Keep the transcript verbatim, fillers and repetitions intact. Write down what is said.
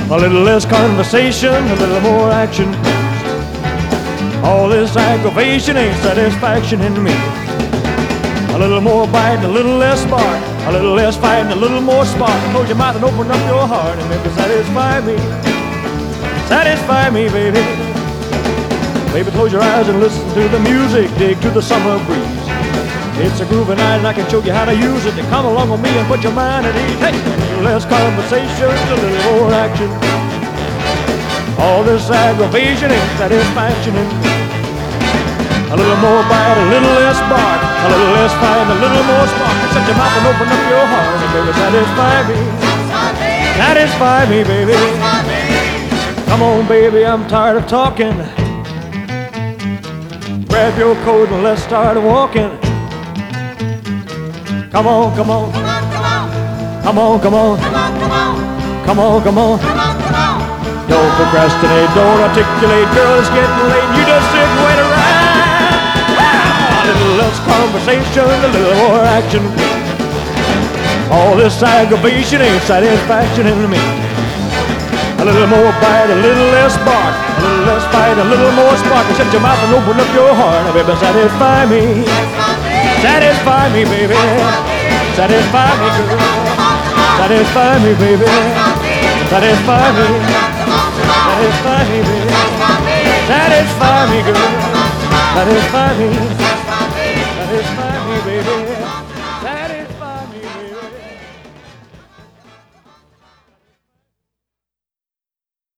A little less conversation, a little more action. All this aggravation ain't satisfaction in me. A little more bite, a little less spark. A little less fight and a little more spark. Close your mouth and open up your heart and maybe satisfy me. Satisfy me, baby. Baby, close your eyes and listen to the music. Dig to the summer breeze. It's a groovy night and I can show you how to use it. To come along with me and put your mind at ease. Hey, a little less conversation, a little more action. All this aggravation ain't satisfaction in me. A little more bite, a little less bark. A little less fight, a little more spark. Shut your mouth and open up your heart and baby, satisfy me. Satisfy me, baby. Come on, baby, I'm tired of talking. Grab your coat and let's start walking. Come on, come on. Come on, come on. Come on, come on. Don't procrastinate, don't articulate. Girl, it's getting late. You just sit and wait around. A little less conversation, a little more action. All this aggravation ain't satisfaction in me. A little more bite, a little less bark. A little less fight, a little more spark. Shut your mouth and open up your heart. Now, baby, satisfy me. Satisfy me, baby. Satisfy me, girl. Satisfy me, baby. Satisfy me. Satisfy me, baby. Satisfy me, girl. Satisfy me. Satisfy me.